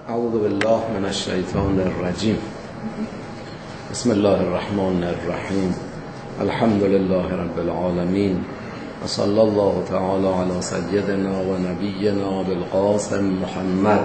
اعوذ بالله من الشیطان الرجیم. بسم الله الرحمن الرحیم. الحمد لله رب العالمین و صلی الله تعالی علی سیدنا و نبینا بالقاسم محمد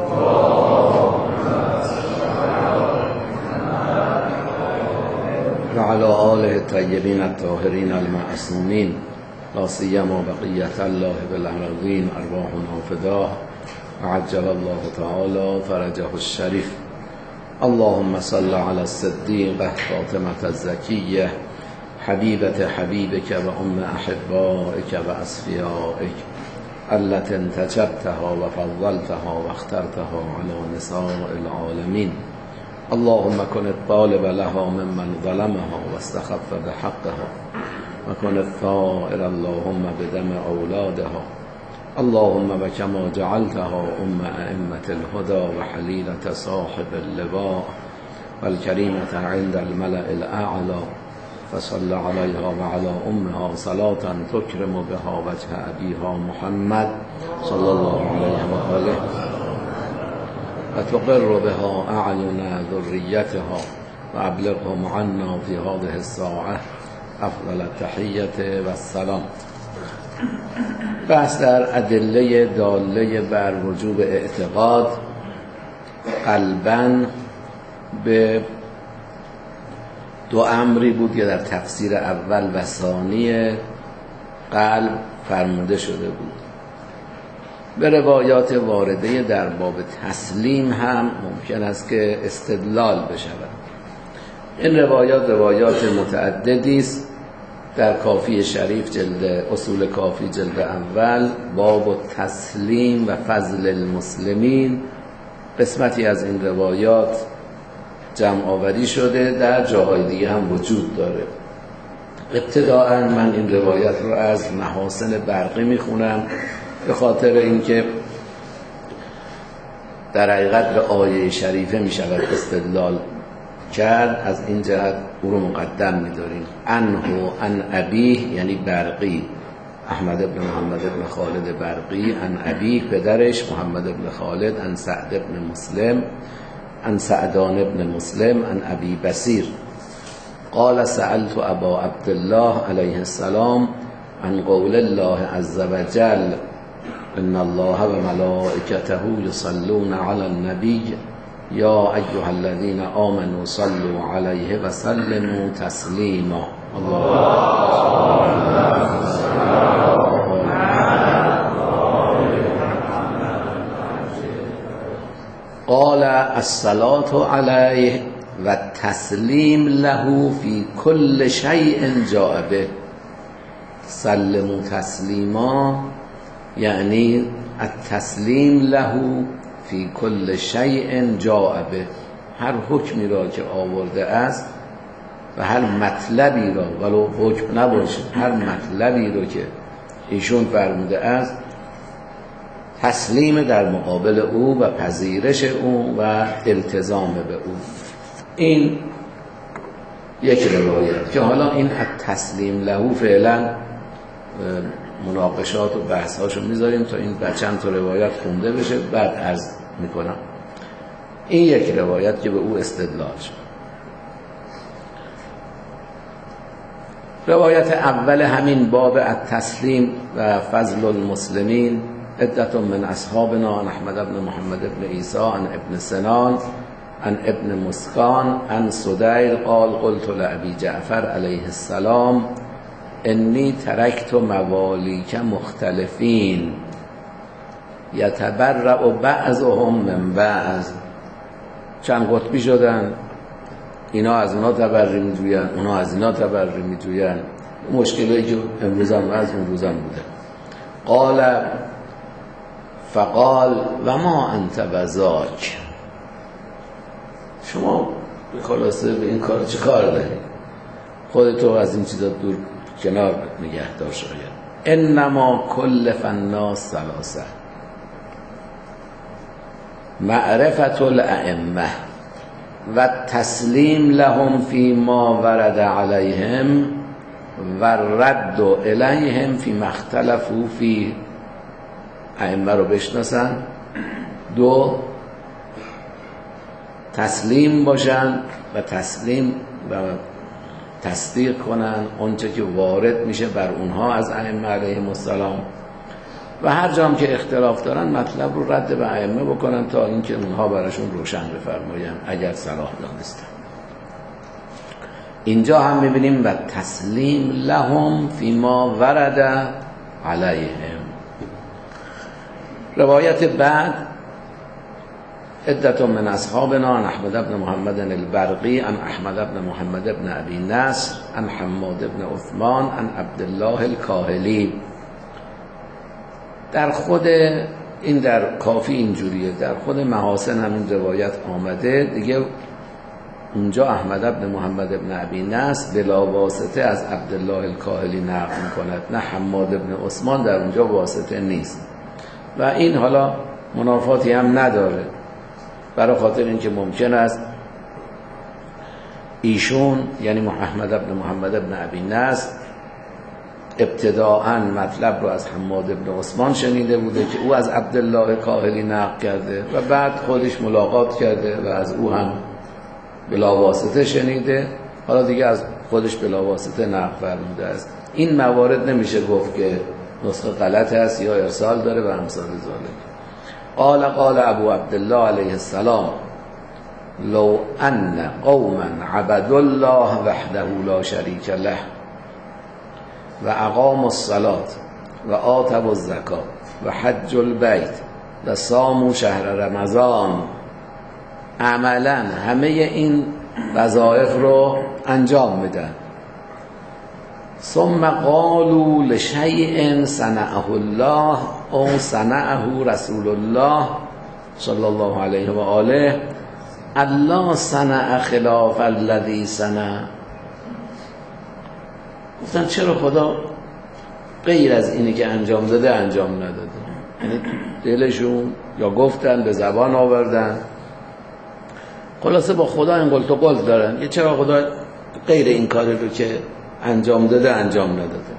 و علی آله الطیبین الطاهرین المعصومین لا سیما بقیة الله بالارضین ارواحنا فداه عجل الله تعالی فرجه الشریف. اللهم صل على الصدیقة فاطمة الزکیة حبیبة حبیبک و ام احبائک و اصفیائک التي انتجبتها و فضلتها و اخترتها على نساء العالمین. اللهم كن الطالب لها ممن ظلمها واستخف بحقها وكن الثائر اللهم بدم اولادها. اللهم وكما جعلتها ائمة الهدى وحليلة صاحب اللواء والكريمة عند الملأ الأعلى فصل عليها وعلى أمها صلاة تكرم بها وجه أبيها محمد صلى الله عليه وآله وتقر بها أعين ذريتها وأبلغهم عنا في هذه الساعة أفضل التحية والسلام. بحث در ادله داله بر وجوب اعتقاد قلباً به دو امری بود که در تفسیر اول و ثانی قلب فرموده شده بود. به روایات وارده در باب تسلیم هم ممکن است که استدلال بشود. این روایات متعددی است. در کافی شریف جلد اصول کافی جلد اول باب تسلیم و فضل المسلمین قسمتی از این روایات جمع آوری شده، در جاهای دیگه هم وجود داره. ابتداءً من این روایت رو از محاسن برقی میخونم به خاطر اینکه در حقیقت به آیه شریفه میشود استدلال کرد. از این جهت او رو مقدم می‌داریم. عن ابیه یعنی برقی احمد ابن محمد ابن خالد برقی، عن ابیه پدرش محمد ابن خالد، عن سعد ابن مسلم، عن سعدان ابن مسلم، عن ابی بصیر قال سألت ابا عبدالله علیه السلام عن قول الله عز وجل ان الله و ملائکته یصلون علی النبی یا ایها الذین آمنوا صلوا علیه و سلموا تسلیما. قال الصلاة علیه و تسلیم له فی کل شیء جاء به. سلموا تسلیما یعنی التسلیم له فی کل شیء جاء به. هر حکمی را که آورده است و هر مطلبی را ولو حکم نباشد، هر مطلبی را که ایشون فرموده است تسلیم در مقابل او و پذیرش او و التزام به او. این یک روایت که حالا این تسلیم له فعلا مناقشات و بحثاشو میذاریم تا این چند تا روایت خونده بشه بعد عرض میکنم. این یک روایت که به او استدلال شد. روایت اول همین باب التسلیم و فضل المسلمین عدت من اصحابنا عن احمد بن محمد بن عیسی عن ابن سنان عن ابن مسکان عن سدیل قال قلت لأبی جعفر علیه السلام انی ترکت موالیک مختلفین یتبرأ بعضهم من بعض. چند قطبی شدن، اینا از اونا تبرئه میجوین، اونا از اینا تبرئه میجوین. مشکلی که امروز هم از اون روز هم بوده. فقال و ما انت بذاک. شما به خلاصه به این کار چه کار داری؟ خودتو از این چیزا دور کنار نگه دار شاید. انما کلف الناس ثلاثه معرفت الائمه و تسلیم لهم فی ما ورد علیهم و رد الیهم فی مختلفو فی. ائمه رو بشناسن. دو، تسلیم باشن و تسلیم و تصدیق کنن اونچه که وارد میشه بر اونها از ائمه علیهم السلام و هر جام که اختلاف دارن مطلب رو رد به ائمه بکنن تا اینکه اونها براشون روشن بفرماین اگر صلاح دانستن. اینجا هم میبینیم و تسلیم لهم فیما ورد علیهم. روایت بعد عدة من اصحابنا عن احمد بن محمد البرقی عن احمد بن محمد بن ابی نصر عن حماد بن عثمان عن عبدالله الکاهلی. در خود این در کافی اینجوریه، در خود محاسن همین روایت آمده دیگه. اونجا احمد بن محمد بن ابی نصر بلا واسطه از عبدالله الکاهلی نقل می‌کند، نه حماد بن عثمان در اونجا واسطه نیست و این حالا منافاتی هم نداره، برای خاطر اینکه ممکن است ایشون یعنی احمد بن محمد بن ابی نصر ابتداءً مطلب رو از حماد بن عثمان شنیده بوده که او از عبدالله کاهلی نقل کرده و بعد خودش ملاقات کرده و از او هم بلا واسطه شنیده، حالا دیگه از خودش بلا واسطه نقل فرموده است. این موارد نمیشه گفت که نسخه غلط است یا ارسال داره و امثال ذالک. قال ابو عبدالله علیه السلام لو ان قوما عبدوا الله وحده لا شریک له و اقاموا الصلاة و آتوا الزکاة و حج البیت و صاموا شهر رمضان، عملا همه این وظایف رو انجام میدن، ثم قالوا لشیء صنعه الله او صنعه رسول الله صلی الله علیه و آله الله صنع خلاف الذی صنع. گفتن چرا خدا غیر از اینی که انجام داده انجام نداده؟ یعنی دلشون یا گفتن به زبان آوردن، خلاصه با خدا این قلت و قلت دارن، یه چرا خدا غیر این کاری رو که انجام داده انجام نداده.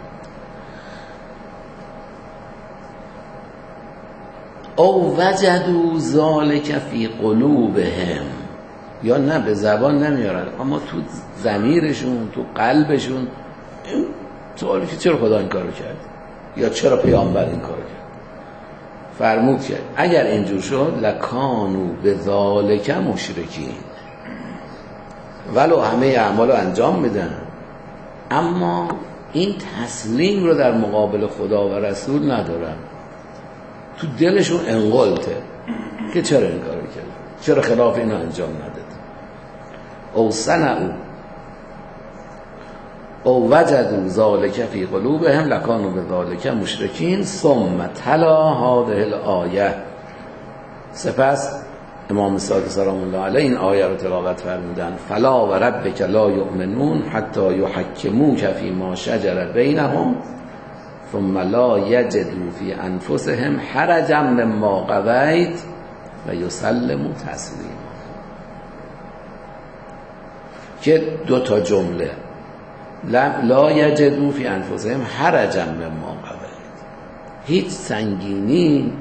او وجدوا ذلک فی قلوبهم، یا نه به زبان نمیارن اما تو ضمیرشون تو قلبشون این سوالی که چرا خدا این کارو کرد یا چرا پیامبر این کارو کرد. فرمود که اگر اینجور شد لکانو به ذالک مشرکین، ولو همه اعمال رو انجام میدن اما این تسلیم رو در مقابل خدا و رسول ندارن، تو دلشون انقلته که چرا این کارو کرد، چرا خلاف اینو انجام نداد. او صنعوا او وجدوا ذلک فی قلوبهم لکانوا بذلک مشرکین ثم تلا هذه الآیه. سپس امام صادق سلام الله علیه این آیه رو تلاوت فرمودند فلا و ربک لا یؤمنون حتی یحکموک فیما شجر بینهم ثم لا یجدوا فی انفسهم حرجا مما قضیت و یسلموا تسلیما. که دو تا جمله لا یجدوا فی انفسهم حرجا مما قضیت، هیچ سنگینی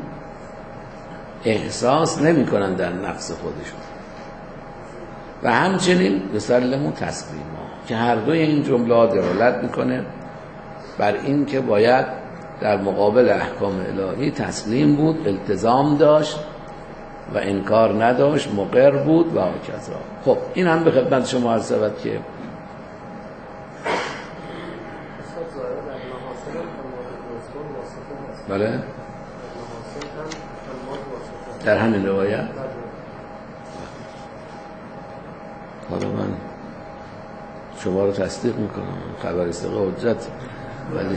احساس نمی کنن در نفس خودشون و همچنین یسلموا تسلیما، که هر دوی این جمله ها دلالت میکنه بر این که باید در مقابل احکام الهی تسلیم بود، التزام داشت و انکار نداشت، مقر بود و هکذا. خب این هم به خدمت شما عرض شود که بله در همین روایت. حالا من شما رو تصدیق میکنم، خبر ثقه حجت، ولی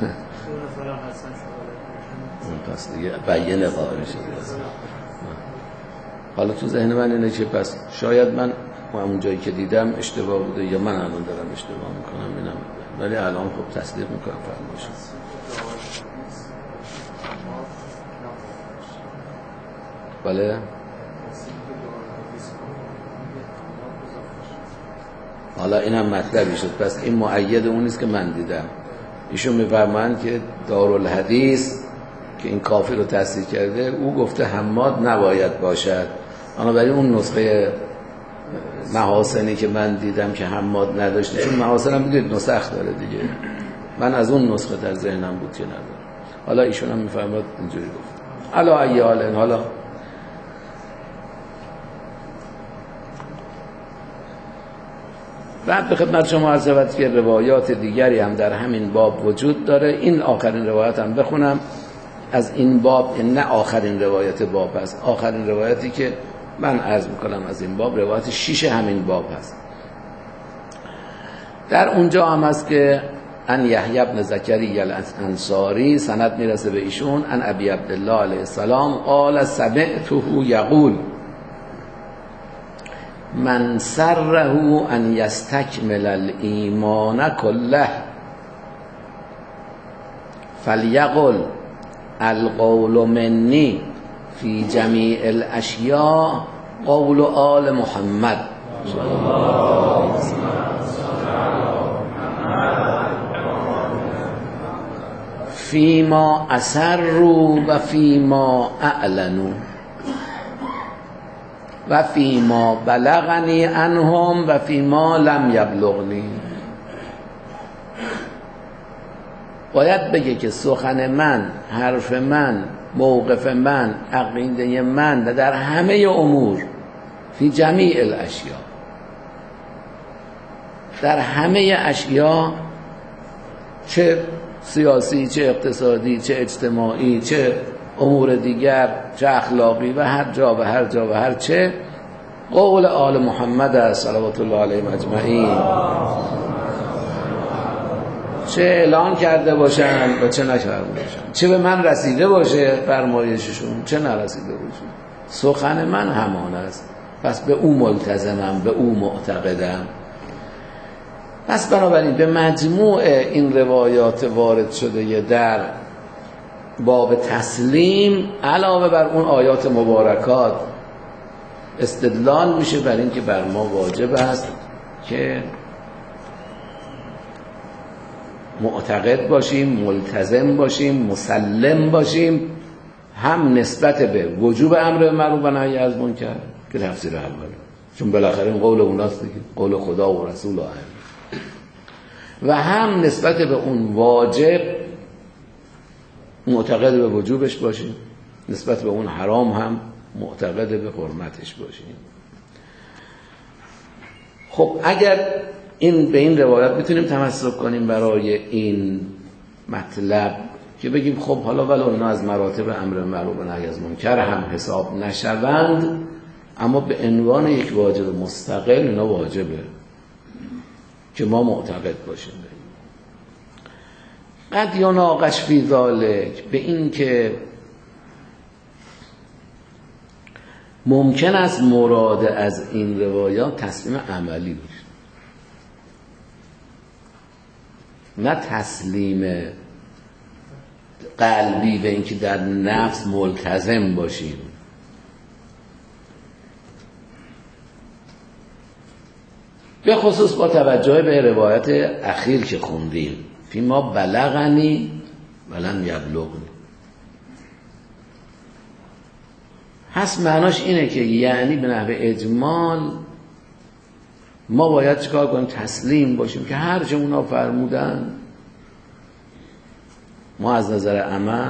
پس دیگه بیانه قائل شده. حالا تو ذهن من اینه که پس شاید من اون جایی که دیدم اشتباه بوده یا من الان دارم اشتباه میکنم اینم، ولی الان خب تصدیق میکنم فرمایشت. بله حالا اینم مطلبی شد، پس این مؤید اون نیست که من دیدم. ایشون میفرمایند که دارالحدیث که این کافی رو تصحیح کرده او گفته حماد نباید باشد، بنابراین اون نسخه محاسنی که من دیدم که حماد نداشته، چون محاسنم میدونید نسخ داره دیگه، من از اون نسخه در ذهنم بود که نداره. حالا ایشون هم میفرماد اینجوری گفت. حالا ای حال حالا بعد به خدمت شما عرض شود که روایات دیگری هم در همین باب وجود داره. این آخرین روایت هم بخونم از این باب، این نه آخرین روایت باب هست، آخرین روایتی که من عرض میکنم از این باب روایت 6 همین باب هست. در اونجا هم هست که ان یحیی بن زکریا الانصاری، سند میرسه به ایشون، ان ابی عبدالله علیه السلام قال سمعته یقول من سره ان یستکمل الایمان کله فلیقل القول منی فی جمیع الاشیاء قول آل محمد فیما اسروا و فیما اعلنوا و فیما بلغنی عنهم و فیما لم یبلغنی. باید بگه که سخن من، حرف من، موقف من، عقیده من در همه امور، فی جمیع الاشیاء، در همه اشیاء، چه سیاسی، چه اقتصادی، چه اجتماعی، چه امور دیگر، چه اخلاقی، و هر جا و هر جا و هر چه، قول آل محمد است صلوات الله علیهم اجمعین، چه اعلان کرده باشن و چه نکرده باشن، چه به من رسیده باشه فرمایششون، چه نرسیده باشه، سخن من همان است. پس به او ملتزمم، به او معتقدم. پس بنابراین به مجموع این روایات وارد شده در باب تسلیم علاوه بر اون آیات مبارکات استدلال میشه بر این که بر ما واجب است که معتقد باشیم، ملتزم باشیم، مسلم باشیم، هم نسبت به وجوب امر بالمعروف و نهی از منکر که تفسیر اول، چون بالاخره این قول اوناست دیگه، قول خدا و رسول الله، و هم نسبت به اون واجب معتقد به وجوبش باشیم، نسبت به اون حرام هم معتقد به حرمتش باشیم. خب اگر این به این روایت میتونیم تمسک کنیم برای این مطلب که بگیم خب حالا ولو اینا از مراتب امر معروف و نهی از منکر هم حساب نشوند، اما به عنوان یک واجب مستقل اینا واجبه که ما معتقد باشیم. قد یناقش فی ذلک، به این که ممکن است مراد از این روایات تسلیم عملی باشه، نه تسلیم قلبی، به این که در نفس ملتزم باشیم. به خصوص با توجه به روایت اخیر که خوندیم، فیما بلغنی ولم یبلغنی، هست معناش اینه که یعنی به نحو اجمال ما باید چیکار کنیم؟ تسلیم باشیم که هر چه اونا فرمودن ما از نظر عمل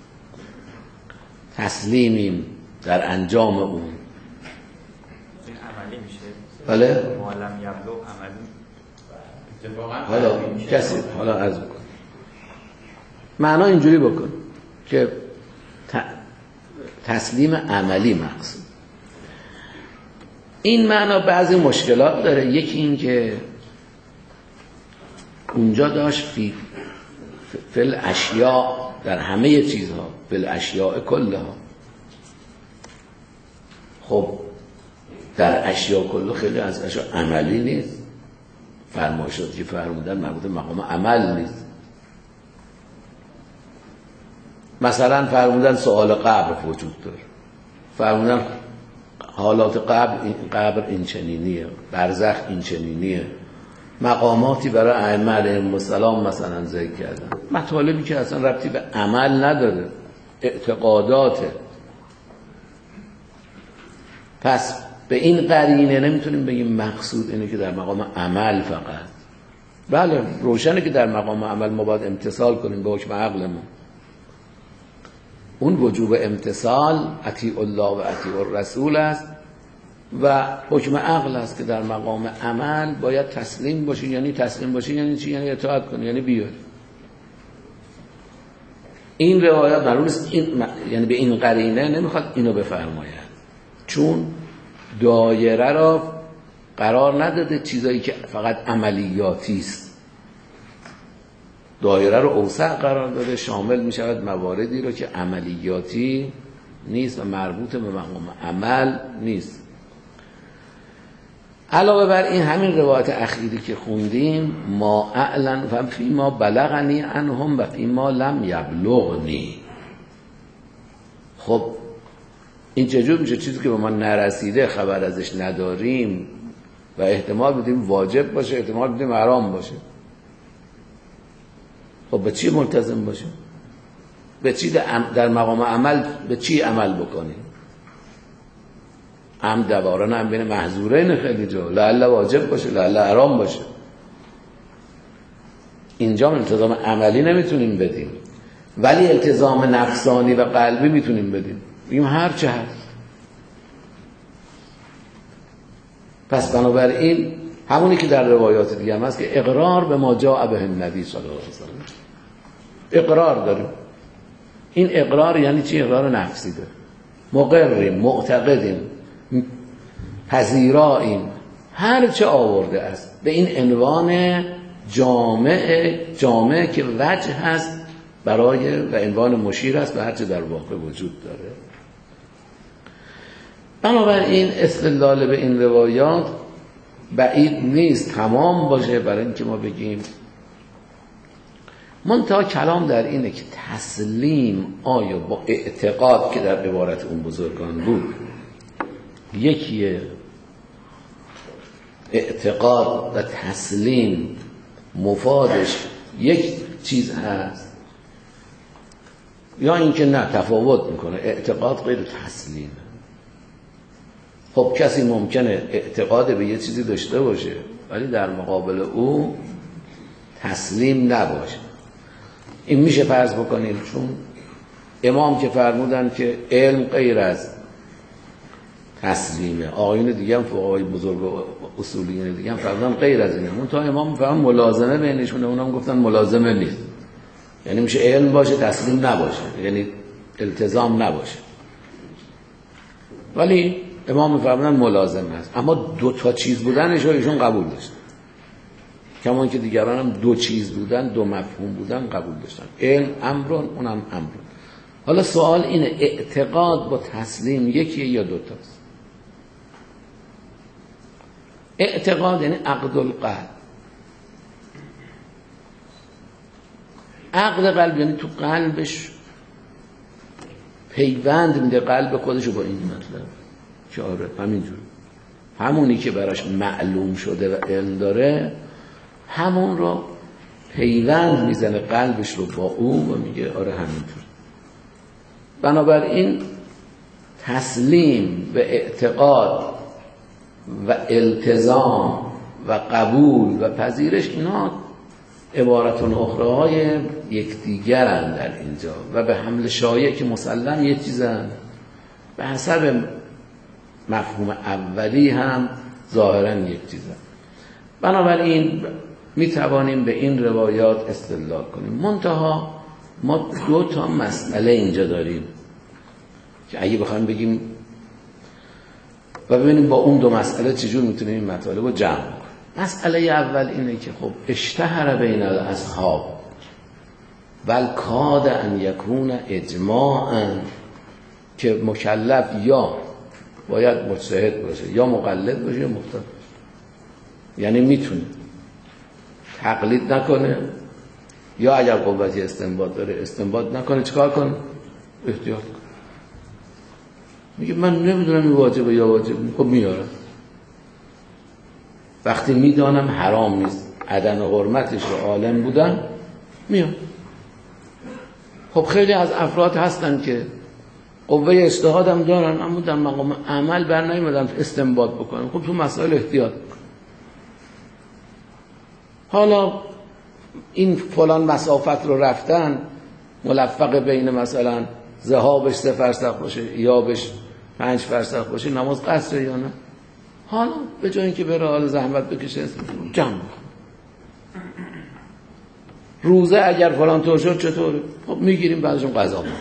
تسلیمیم در انجام اون. این عملی میشه؟ بله؟ معلم یبلغ عملی. حالا کسی حالا عرض بکن، معنا اینجوری بکن که تسلیم عملی مقصود. این معنا بعضی مشکلات داره. یکی این که اونجا داشت فی الاشیاء، در همه چیزها، فی الاشیاء کلها. خب در اشیاء کله خیلی از اشیاء عملی نیست، فرمایشاتی که فرمودن مربوط به مقام عمل نیست. مثلا فرمودن سؤال قبر وجود داره، فرمودن حالات قبر این چنینیه، برزخ این چنینیه، مقاماتی برای ائمه علیهم السلام مثلا ذکر کردن، مطالبی که اصلا ربطی به عمل نداره، اعتقاداته. پس به این قرینه نمیتونیم بگیم مقصود اینه که در مقام عمل فقط. بله روشنه که در مقام عمل ما باید امتثال کنیم به حکم عقلمون. اون وجوب امتثال اطیع الله و اطیع الرسول است و حکم عقل است که در مقام عمل باید تسلیم باشی. یعنی تسلیم باشی یعنی چی؟ یعنی اطاعت کنی، یعنی بیاری. این روایات معلوم است یعنی به این قرینه نمیخواد اینو بفرماید، چون دایره را قرار نداده چیزایی که فقط عملیاتی است. دایره رو اوسع قرار داده، شامل می شود مواردی رو که عملیاتی نیست و مربوط به مقام عمل نیست. علاوه بر این همین روایت اخیری که خوندیم ما اعلن و فی ما بلغنی عنهم و فی ما لم یبلغنی. خب این چجور میشه؟ چیزی که به ما نرسیده، خبر ازش نداریم و احتمال بدیم واجب باشه، احتمال بدیم حرام باشه. خب به چی ملتزم باشیم؟ به چی در مقام عمل به چی عمل بکنیم؟ دوارن هم بین محظورین خیلی جا، لعل واجب باشه لعل حرام باشه. اینجا التزام عملی نمیتونیم بدیم، ولی التزام نفسانی و قلبی میتونیم بدیم. بگیم هر چه هست. پس بنابراین همونی که در روایات دیگه هم هست که اقرار به ما جاء به النبی صلی الله علیه وسلم، اقرار داریم. این اقرار یعنی چی؟ اقرار نفسی داریم، مقریم، معتقدیم، پذیراییم هر چه آورده است به این عنوان جامع که وجه هست برای و عنوان مشیر است به هر چه در واقع وجود داره. بنابراین استدلال به این روایات بعید نیست تمام باشه برای اینکه ما بگیم منتها کلام در اینه که تسلیم آیا با اعتقاد که در عبارت اون بزرگان بود، یکیه اعتقاد و تسلیم مفادش یک چیز هست، یا اینکه نه تفاوت میکنه، اعتقاد غیر تسلیم. خب کسی ممکنه اعتقاد به یه چیزی داشته باشه ولی در مقابل او تسلیم نباشه. این میشه فرض بکنیم چون امام که فرمودن که علم غیر از تسلیمه، آقایون دیگه هم فقهای بزرگ و اصولیین دیگه هم فرمودن غیر از اینه. اون تا امام فرمود ملازمه بینشونه، اونم گفتن ملازمه نیست. یعنی میشه علم باشه تسلیم نباشه، یعنی التزام نباشه، ولی امام فرمودن ملازمه است. اما دو تا چیز بودنش رو ایشون قبول داشتن، کمان که دیگران هم دو چیز بودن، دو مفهوم بودن قبول داشتن. علم امرون، اونم امرون. حالا سوال اینه اعتقاد با تسلیم یکیه یا دوتاست؟ اعتقاد یعنی عقد القلب. عقد قلب یعنی تو قلبش پیوند میده قلب خودشو با این مطلب که آره همینجور، همونی که براش معلوم شده و علم داره همون رو پیوند میزنه قلبش رو با او و میگه آره همینطور. بنابراین تسلیم به اعتقاد و التزام و قبول و پذیرش اینا عبارتون اخراهای یکدیگرن در اینجا و به حمل شایع که مسلم یه چیزن، به حسب مفهوم اولی هم ظاهرا یک چیزن. بنابراین می توانیم به این روایات استدلال کنیم. منتها ما دو تا مسئله اینجا داریم که اگه بخوایم بگیم و ببینیم با اون دو مسئله چجور میتونیم این مطالب رو جمع کنیم. مسئله اول اینه که خب اشتهر بین الاصحاب بل کاد ان یکون اجماعا که مکلف یا باید مجتهد باشه یا مقلد باشه یا مختار، یعنی میتونه تقلید نکنه یا اگر قوتی استنباط داره استنباط نکنه. چیکار کنه؟ احتیاط کنه. میگه من نمیدونم این واجبه یا واجب، خب میارم. وقتی میدانم حرام نیست، عدم حرمتش رو عالم بودم میام. خب خیلی از افراد هستن که قوه اجتهاد هم دارن، اما در مقام عمل بر نیومدن استنباط بکنن. خب تو مسائل احتیاط بکن. حالا این فلان مسافت رو رفتن، ملفق بین مثلا ذهابش 3 فرسخ باشه، ایابش 5 فرسخ باشه، نماز قصره یا نه؟ حالا به جای اینکه بره حال زحمت بکشه جمع بکن. روزه اگر فلان طور شد چطوره؟ خب میگیریم بعدشون قضا میکنیم.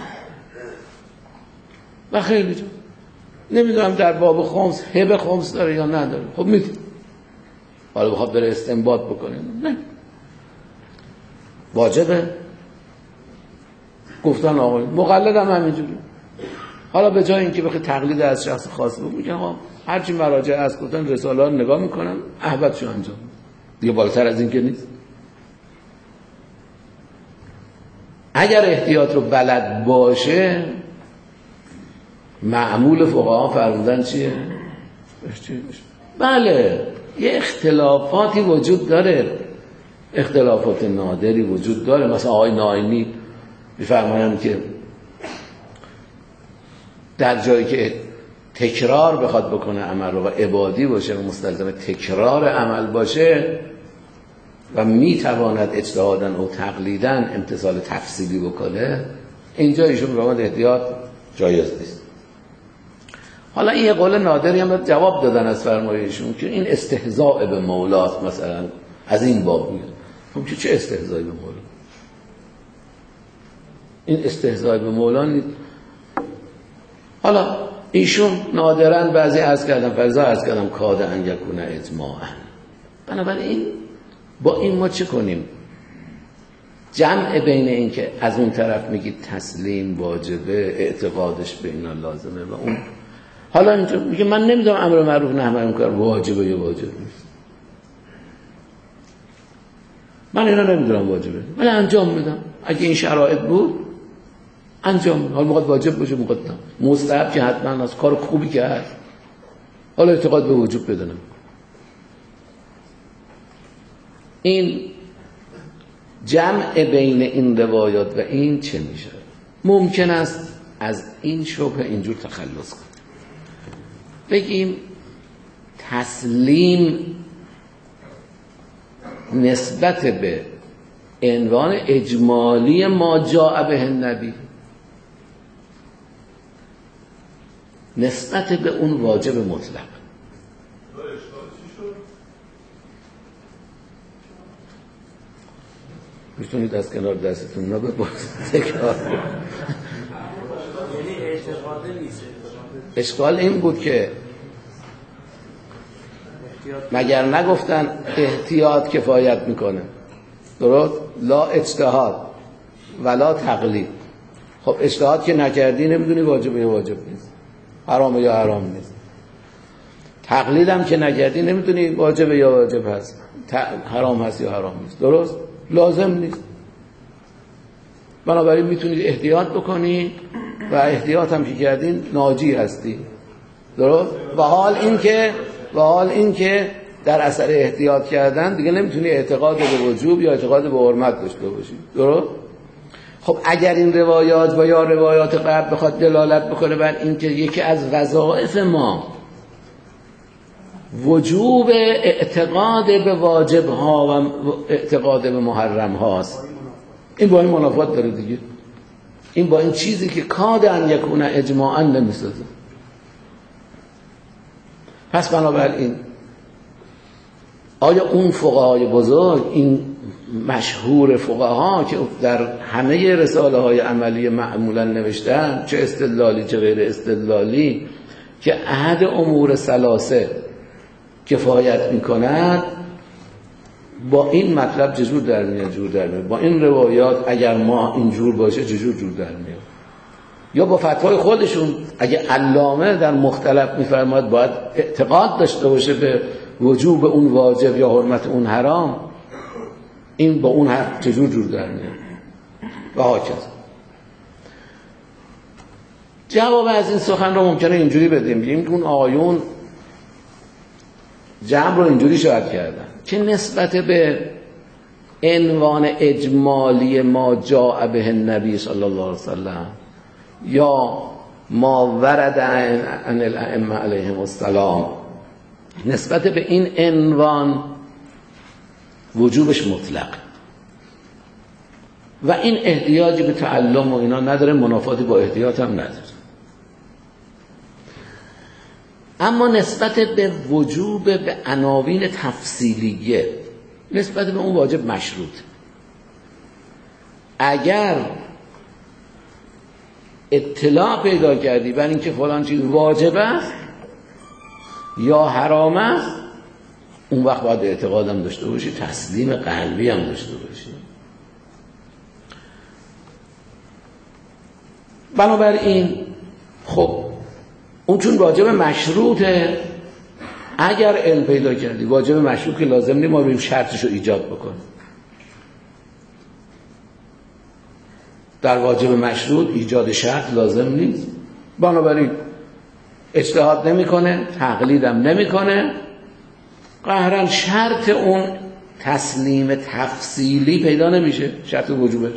و خیلی جا نمیدونم در باب خمس هبه خمس داره یا نداره، خب میدیم. حالا بخواد بره استنباط بکنه نه واجبه. گفتن آقای مقلد هم همینجوری. حالا به جای اینکه بخواد تقلید از شخص خاص بکنه، میگن آقا هرچی مراجع از گفتن رساله ها نگاه میکنم، احوالشو انجام دیگه، بالاتر از این که نیست. اگر احتیاط رو بلد باشه، معمول فقها فرمودن چیه؟ بله یه اختلافاتی وجود داره، اختلافات نادری وجود داره. مثلا آقای ناینی میفرمایند که در جایی که تکرار بخواد بکنه عمل رو و عبادی باشه و مستلزم تکرار عمل باشه و میتواند اجتهاداً و تقلیداً امتثال تفصیلی بکنه، اینجا ایشون فرمود احتیاط جایز نیست. حالا این یه قول نادری هم جواب دادن از فرمایشون که این استهزاء به مولاست، مثلا از این باب میاد. خب چه استهزاء به مولا؟ این استهزاء به مولا نیست. حالا ایشون نادرن بعضی عرض کردم کاد ان یکون اجماعا. بنابراین با این ما چه کنیم؟ جمع بین این که از اون طرف میگید تسلیم واجبه، اعتقادش به اینا لازمه، و اون حالا اینجا میگه من نمیدونم امر معروف نهی عن منکر واجبه یا واجب نیست، من اینا نمیدونم واجبه ولی انجام میدم، اگه این شرایط بود انجام میدم. حالا موقع واجب باشه موقع مستحب که حتما از کار خوبی که هست، حالا اعتقاد به وجوب بدونم. این جمع بین این روایات و این چه میشه؟ ممکن است از این شبه اینجور تخلص کنیم، بگیم تسلیم نسبت به عنوان اجمالی ما جاء به النبی، نسبت به اون واجب مطلق. میتونید از کنار دستتون رو بپرسید. اشکال این بود که مگر نگفتن احتیاط کفایت میکنه، درست؟ لا اجتهاد ولا تقلید. خب اجتهاد که نکردی نمیدونی واجب یا واجب نیست، حرام یا حرام نیست. تقلید هم که نکردی نمیدونی واجب یا واجب هست، حرام هست یا حرام نیست، درست؟ لازم نیست. بنابراین میتونید احتیاط بکنی و احتیاط هم که کردین ناجی هستی، درست؟ و حال این که در اثر احتیاط کردن دیگه نمیتونی اعتقاد به وجوب یا اعتقاد به حرمت داشته باشی، درست؟ خب اگر این روایات و یا روایات قبل بخواد دلالت بکنه بر این که یکی از وظایف ما وجوب اعتقاد به واجب ها و اعتقاد به محرم هاست، این با این منافات داره دیگه. این با این چیزی که کاد ان یکون اجماعا نمیسازه. پس بنابراین آیا اون فقهای بزرگ، این مشهور فقها که در همه رساله های عملی معمولا نوشتن، چه استدلالی چه غیر استدلالی، که احد امور ثلاثه کفایت میکند، با این مطلب چجور در میاد؟ جور در میاد. با این روایات اگر ما اینجور باشه چجور جور در میاد؟ یا با فتوای خودشون اگه علامه در مختلف میفرماد باید اعتقاد داشته باشه به وجوب اون واجب یا حرمت اون حرام، این با اون حرف چجور جور در میاد؟ و هاکذا. جواب از این سخن رو ممکنه اینجوری بدیم، بگیم اون آیون جمع رو اینجوری شاید کردن که نسبت به عنوان اجمالی ما جاء به النبی صلی الله علیه وسلم یا ما ورد عن الائمه علیهم السلام، نسبت به این عنوان وجوبش مطلق و این احتیاجی به تعلم و اینا نداره، منافاتی با احتیاط هم نداره. اما نسبت به وجوب به عناوین تفصیلیه، نسبت به اون واجب مشروط. اگر اطلاع پیدا کردی بر اینکه فلان چیز واجب است یا حرام است، اون وقت باید اعتقادم داشته باشی، تسلیم قلبی هم داشته باشی. بنابراین خب اون چون واجب مشروطه، اگر علم پیدا کردی واجب مشروط که لازم نیست ما بریم شرطش رو ایجاد بکنیم. در واجب مشروط ایجاد شرط لازم نیست، بنابراین اجتهاد نمیکنه، تقلیدم نمیکنه، قهرن شرط اون تسلیم تفصیلی پیدا نمیشه، شرط وجوبه.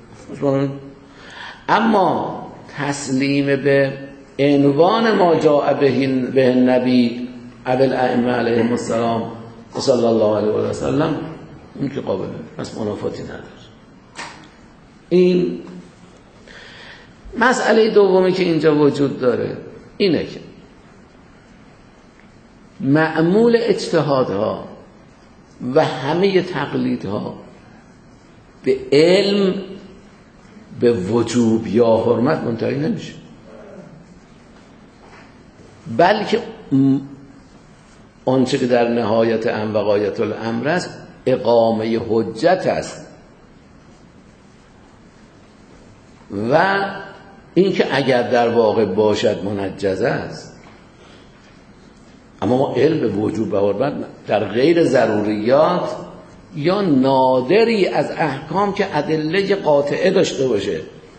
اما تسلیم به عنوان ما جاء به النبی ابو الائمه علیهم السلام صلی الله علیه و سلم، اون که قابله، پس منافاتی نداره. این مسئله دومی که اینجا وجود داره اینه که معمول اجتهادها و همه تقلیدها به علم به وجوب یا حرمت منتهی نمیشه، بلکه آنچه که در نهایت امر و غایت الامر است اقامه حجت است و اینکه اگر در واقع باشد منجز است. اما ما علم به وجوب و حرمت در غیر ضروریات یا نادری از احکام که ادله قاطعه داشته باشه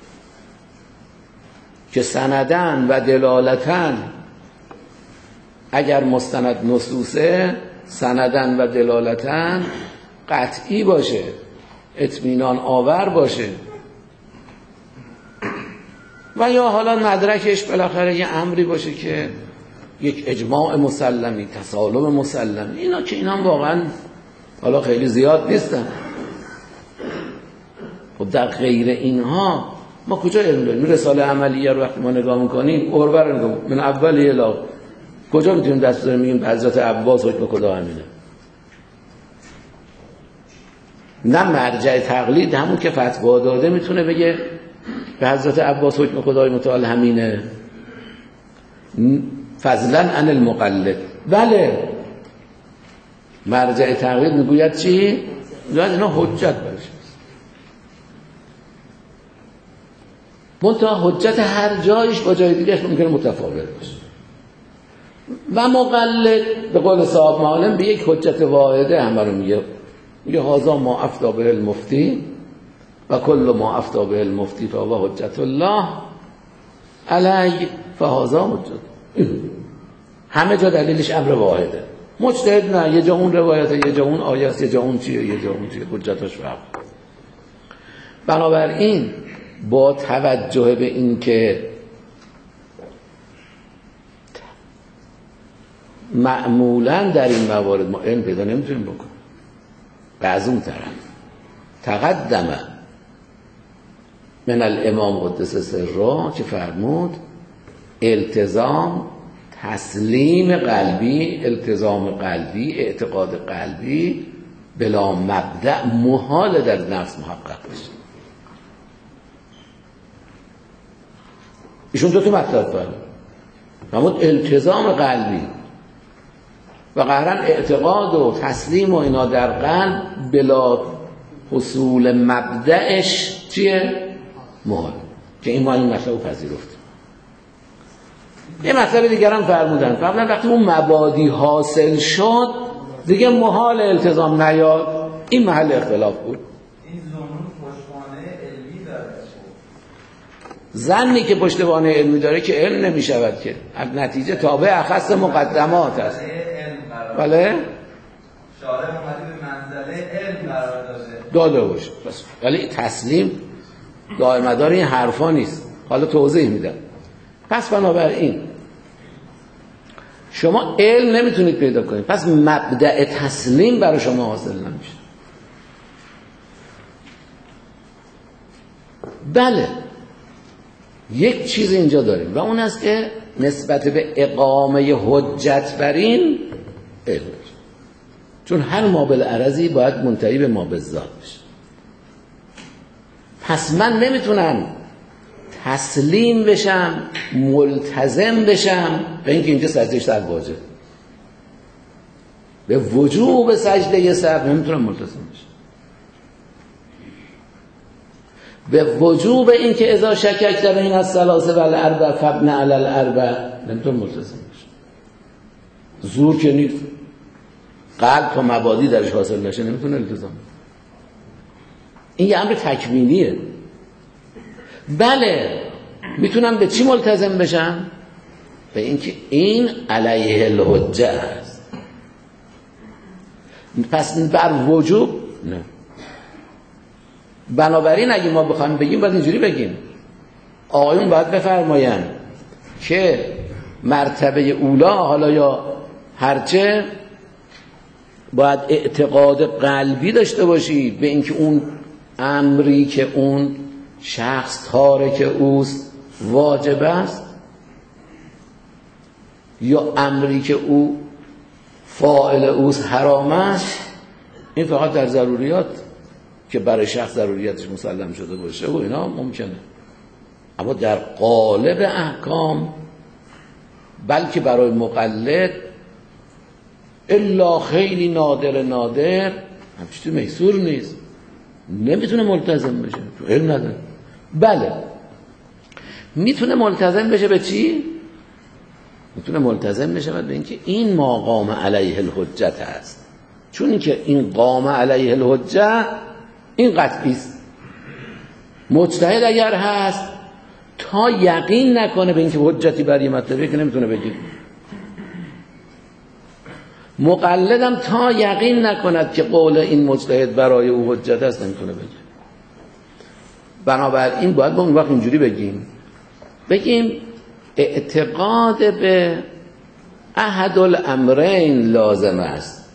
که سندن و دلالتن، اگر مستند نصوصه سندن و دلالتن قطعی باشه، اطمینان آور باشه، و یا حالا مدرکش بالاخره یه امری باشه که یک اجماع مسلمی، تسالم مسلمی، اینا که اینا واقعا حالا خیلی زیاد نیستن. خب در غیر اینها ما کجا علم داریم؟ رساله عملیه رو وقتی ما نگاه میکنیم عربه رو نگاه من اول الی کجا میتونیم دست بزنیم میگیم به حضرت عباس حکم خدا همینه؟ نه مرجع تقلید همون که فتوا داده میتونه بگه به حضرت عباس حکم خدای متعال همینه، فضلا عن المقلد. بله مرجع تقلید میگوید چی؟ میگوید اینا حجت باشه، منتها حجت هر جایش با جای دیگرش ممکنه متفاوت باشه و مقلد به قول صاحب معالم به یک حجت واحده همه رو میگه هذا ما افتى به المفتی و کل ما افتى به المفتی فهو حجت الله علی فهذا حجت. همه جا دلیلش امر واحده، مجتهد نه، یه جا اون روایته، یه جا اون آیه است، یه جا اون چیه، یه جا اون چیه، حجتش فرق. بنابراین با توجه به این که معمولا در این موارد ما علم پیدا نمیتونیم بکنیم، و از اون طرف تقدم من الامام قدس سره که فرمود التزام تسلیم قلبی، التزام قلبی، اعتقاد قلبی بلا مبدأ محال در نفس محقق بشه. ایشون دو تا مطلب فرمود، التزام قلبی و قهرن اعتقاد و تسلیم و اینا در قلب بلا حصول مبدأش چیه؟ محال، که این ما این مطلب پذیرفت. یه مطلب دیگر هم فرمودن وقتی اون مبادی حاصل شد دیگه محال التزام نیاد. این محل اختلاف بود. این ظنون پشتوانه علمی داره، ظنی که پشتوانه علمی داره که علم نمی شود، که نتیجه تابع اخص مقدمات است. بله؟ شارع اومده به منزله علم قرار داده باشه ولی تسلیم دائمدار این حرفا نیست. حالا توضیح میدم. پس بنابراین شما علم نمیتونید پیدا کنید، پس مبدأ تسلیم برای شما حاصل نمیشه. بله یک چیز اینجا داریم و اون است که نسبت به اقامه حجت بر این علم، چون هر ما بالعرضی باید منتهی به ما بالذات بشه. پس من نمیتونم تسلیم بشم، ملتزم بشم به اینکه اینجا سجده سهو واجب، به وجوب سجده سهو نمیتونم ملتزم بشم، به وجوب اینکه اذا شککت بین الثلاث والاربع فابن علی الاربع نمیتونم ملتزم بشم. زور که نیست، قلب تا مبادی درش حاصل نشه نمیتونه التزام. این یه امر تکوینیه. بله میتونم به چی ملتزم بشم؟ به اینکه این علیه الحجه است. پس بر وجوب نه. بنابراین اگه ما بخوایم بگیم باید اینجوری بگیم، آقایون باید بفرمایند که مرتبه اولا حالا یا هرچه باید اعتقاد قلبی داشته باشی به اینکه اون امری که اون شخص تارک اوست واجب است یا امری که او فاعل اوست حرام است. این فقط در ضروریات که برای شخص ضروریاتش مسلم شده باشه و اینا ممکنه، اما در قالب احکام بلکه برای مقلد الا خیلی نادر همچی تو میسور نیست، نمیتونه ملتزم بشه، تو علم نداره. بله میتونه ملتزم بشه به چی؟ میتونه ملتزم بشه به اینکه این ما قام علیه الحجت هست، چون اینکه این قام علیه الحجت این قطعی است. مجتهد اگر هست تا یقین نکنه به اینکه حجتی بر یه مطلبی که نمیتونه بگه، مقلدم تا یقین نکند که قول این مجتهد برای او حجت است نمیتونه بگه. بنابراین باید با اون وقت اینجوری بگیم اعتقاد به احد الامرین لازم است.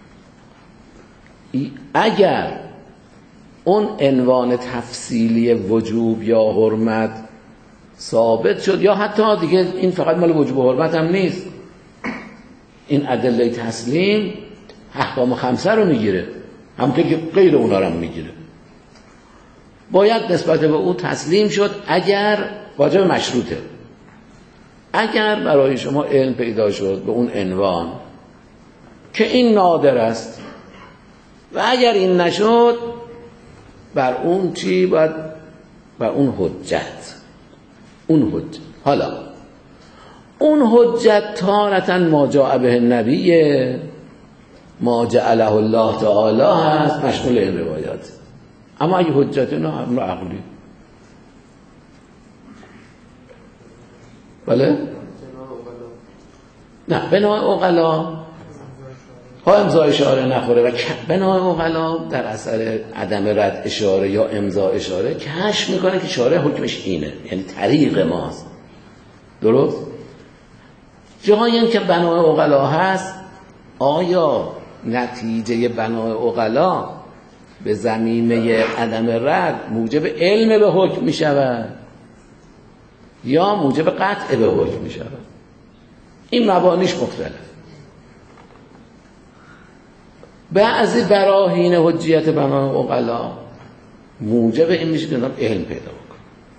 اگر اون عنوان تفصیلی وجوب یا حرمت ثابت شد، یا حتی دیگه این فقط مال وجوب و حرمت هم نیست، این ادله تسلیم احکام خمسه رو میگیره، همونطور که غیر اونا رو هم میگیره، باید نسبت به او تسلیم شد اگر واجب مشروطه. اگر برای شما علم پیدا شد به اون عنوان که این نادر است و اگر این نشد بر اون چی؟ باید بر اون حجت. حالا اون حجت تارةً ما جاء به النبی ما جعله الله تعالی هست، مشمول این روایات. اما اگه حجت نه امر عقلی، بله؟ نه بنای عقلا ها امضا اشاره نخوره و بنای عقلا در اثر عدم رد اشاره یا امضا اشاره کشف میکنه که شارع حکمش اینه، یعنی طریق ماست. درست؟ جایی که بنای عقلا هست، آیا نتیجه بنای عقلا به زمینه عدم رد موجب علم به حکم می شود یا موجب قطع به حکم می شود؟ این مبانیش مختلف. بعضی براهین حجیت بنای عقلا موجب این میشه که علم پیدا بکن،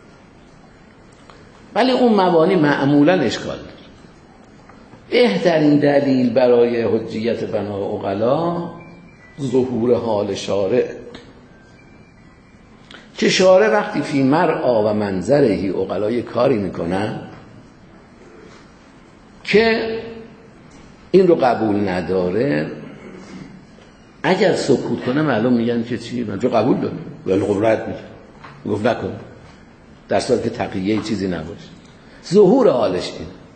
ولی اون مبانی معمولا اشکال داره. بهترین دلیل برای حجیت بنای عقلا ظهور حال شارع، که شارع وقتی فی مرعا و منظرهی عقلا کاری میکنن که این رو قبول نداره، اگر سکوت کنه معلوم میگن که چی؟ من جو قبول داره ولی خب رد میگه، گفت نکن، در صورتی که تقیه چیزی نباشه. ظهور حالش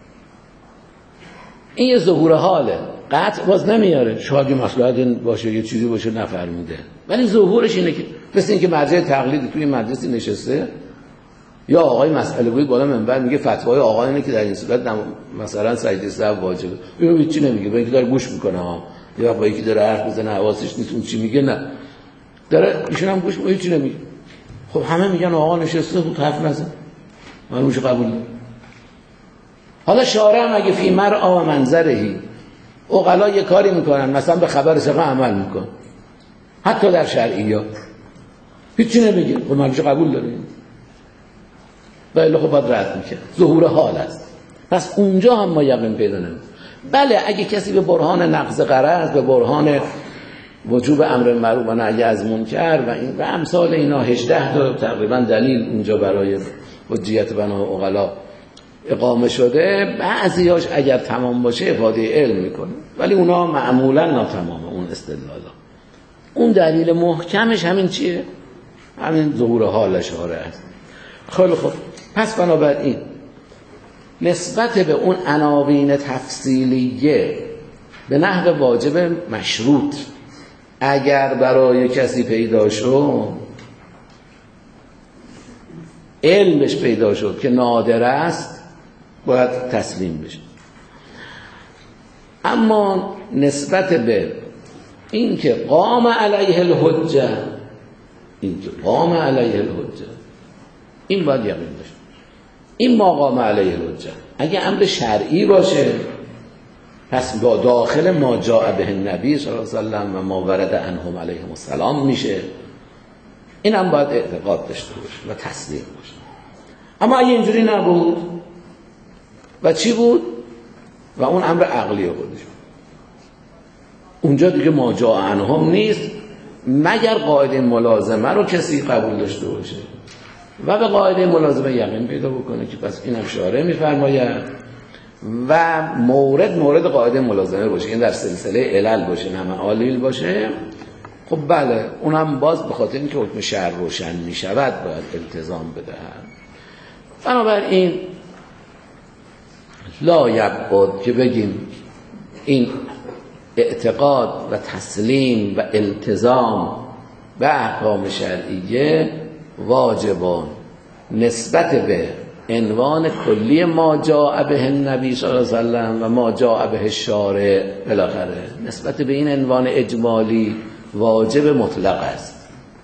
این یه ظهور حاله، قطع باز نمیاره، شاید یه مصلحت باشه یه چیزی باشه نفرموده، ولی ظهورش اینه که مثل این که مرجع تقلید توی مدرسه نشسته یا آقای مسئله گوی بالا منبر میگه فتوای آقا اینه که در این صورت مثلا سجده سهو واجبه، اینو هیچ چی نمیگه، با اینکه داره گوش میکنه ها، یا با اینکه داره حرف میزنه حواسش نیست اون چی میگه، نه داره ایشون هم گوش میکنه هیچ چی نمیگه. خب همه میگن آقا نشسته بود حرف نزن، من روش قبول نمیکنم. حالا شارع مگه فی مرعا و منظرهی، عقلا یه کاری میکنن مثلا به خبر ثقه عمل میکن، حتی در شرعیات هیچی نمیگه، خب من روش قبول داریم بله، خب باید رد میکنه، ظهور حال است. پس اونجا هم ما یقین پیدا نمیکنیم. بله اگه کسی به برهان نقض غرض، به برهان وجوب امر معروف و نهی از منکر و این و امثال اینا 18 تا تقریبا دلیل اونجا برای حجیت بنا عقلا اقامه شده، بعضیاش اگر تمام باشه افاده علم میکنه، ولی اونا معمولا ناتمامه اون استدلالا. اون دلیل محکمش همین چیه؟ همین ظهور حال شارع است. خیلی خوب، پس بنابراین نسبت به اون عناوین تفصیلیه به نحو واجب مشروط اگر برای کسی پیدا شد، علمش پیدا شد که نادر است، باید تسلیم بشه. اما نسبت به این که قام علیه الحجه، این که قام علیه الحجه، این باید یقین بشه. این ما قام علیه الحجه اگه امر شرعی باشه، پس با داخل ما جاء به النبی صلی الله علیه و سلم و ما ورد عنهم علیهم السلام میشه. این هم باید اعتقاد داشته باشه و تسلیم باشه. اما اگه اینجوری نبود و چی بود؟ و اون امر عقلی خودش بود، اونجا دیگه ما جاء عنهم نیست مگر قاعده ملازمه رو کسی قبول داشته باشه و به قاعده ملازمه یقین پیدا بکنه که پس اینم شارع میفرماید و مورد قاعده ملازمه باشه، این در سلسله علل باشه نه معالیل باشه. خب بله اونم باز به خاطر اینکه حکم شرع روشن میشود باید التزام بدهد. بنابراین لا یبعد که بگیم این اعتقاد و تسلیم و التزام به احکام شرعیه واجبان نسبت به عنوان کلی ما جاء به النبی صلی الله علیه و سلم و ما جاء به الشارع بالاخره نسبت به این عنوان اجمالی واجب مطلق است.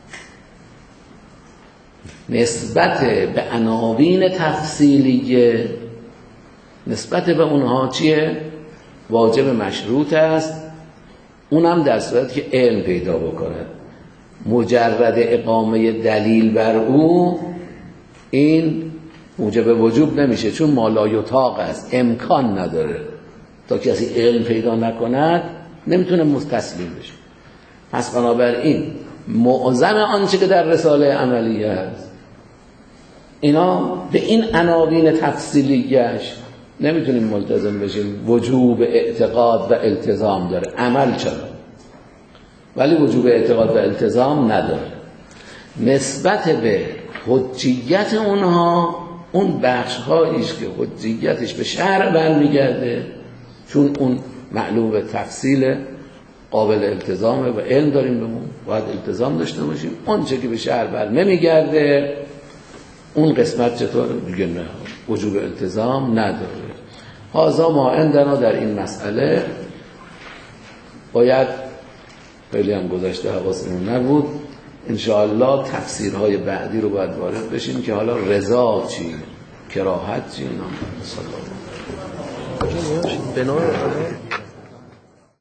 نسبت به عناوین تفصیلیه نسبت به اونها چیه؟ واجب مشروط است، اونم در صورتی که علم پیدا بکنه. مجرد اقامه دلیل بر او این موجب وجوب نمیشه، چون ما لا یطاق است، امکان نداره تا کسی علم پیدا نکند نمیتونه مستسلم بشه. پس بنابراین معظم آنچه که در رساله عملیه است اینا به این عناوین تفصیلیش نمیتونیم ملتزم بشیم. وجوب اعتقاد و التزام داره، عمل چرا، ولی وجوب اعتقاد و التزام نداره. نسبت به حجیت اونها اون بخش هاییش که حجیتش به شرع برمیگرده، چون اون معلوم به تفصیل قابل التزامه و علم داریم بهمون باید التزام داشته باشیم. اون چه که به شرع بر نمیگرده اون قسمت چطوره؟ دیگه نه، وجوب التزام نداره. هذا ما عندنا در این مسئله. باید خیلی هم گذشته حواسمون نبود، انشاءالله تفسیرهای بعدی رو باید وارد بشیم که حالا رضا چی، کراهت چی، نام صلی الله علیه و سلم.